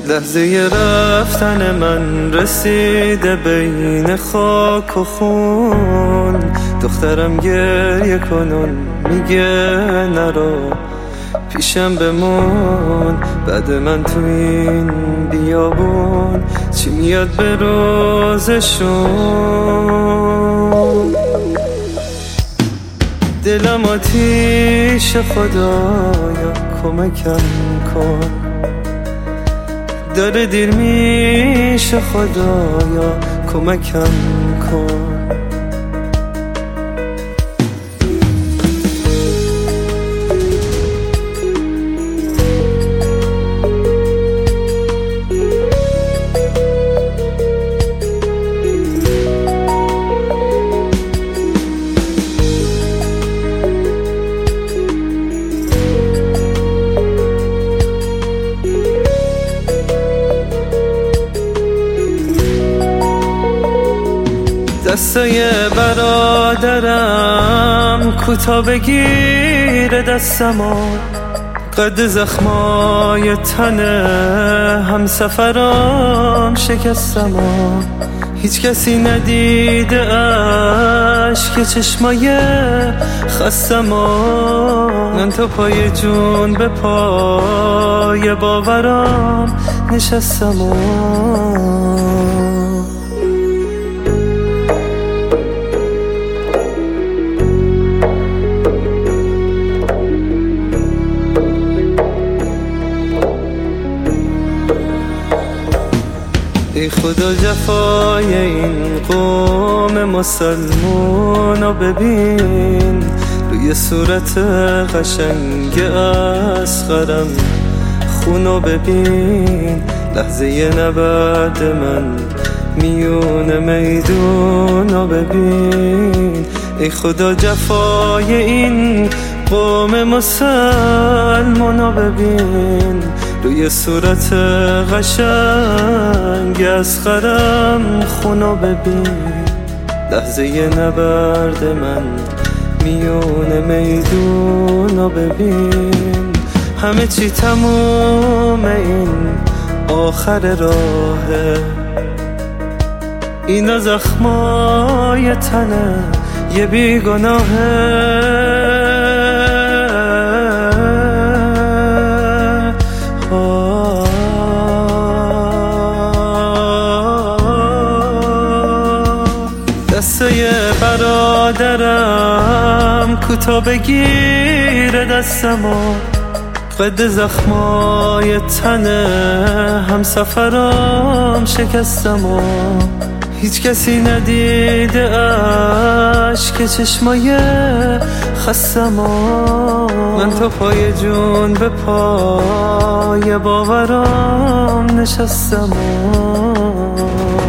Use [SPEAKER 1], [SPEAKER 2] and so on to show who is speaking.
[SPEAKER 1] لحظه رفتن من رسیده بین خاک و خون. دخترم گریه کنون میگه نرو پیشم بمون. بعد من تو این بیابون چی میاد به روزشون. دلم آتیش خدایا کمکم کن. داره دیر میشه خدایا کمکم کن. دستای برادرم کوتا بگیره دستمو. قد زخمای تنه همسفرام شکستمو. هیچ کسی ندیده اشک چشمای خستمو. من تو پای جون به پای باورام نشستمو. ای خدا جفای این قوم مسلمونو ببین. روی صورت قشنگ اصغرم خونو ببین. لحظه نبرد من میون میدونو ببین. ای خدا جفای این قوم مسلمونو ببین. روی صورت قشنگ اصغرم خونو ببین. لحظه نبرد من میون میدونو ببین. همه چی تموم این آخر راهه. اینا زخمای تنه یه بیگناهه. دستای برادرم کوتا بگیره دستمو. قد زخمای تنه همسفرام شکستمو. هیچ کسی ندیده اشک چشمای خستمو. من تو پای جون به پای باورام نشستمو.